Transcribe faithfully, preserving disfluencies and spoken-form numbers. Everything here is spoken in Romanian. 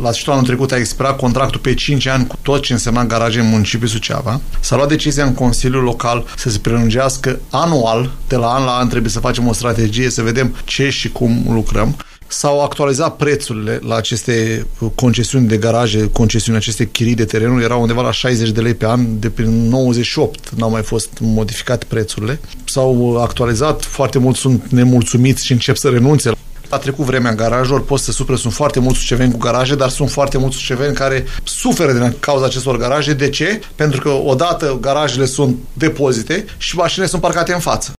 la sfârșitul anul trecut a expirat contractul pe cinci ani cu tot ce însemna garaje în municipiul Suceava. S-a luat decizia în Consiliul Local să se prelungească anual, de la an la an trebuie să facem o strategie, să vedem ce și cum lucrăm. S-au actualizat prețurile la aceste concesiuni de garaje, concesiuni, aceste chirii de terenuri, erau undeva la șaizeci de lei pe an, de prin nouăzeci și opt n-au mai fost modificate prețurile. S-au actualizat, foarte mulți sunt nemulțumiți și încep să renunțe. A trecut vremea garajelor, pot să supere, sunt foarte mulți suceveni cu garaje, dar sunt foarte mulți suceveni care suferă din cauza acestor garaje. De ce? Pentru că odată garajele sunt depozite și mașinile sunt parcate în față.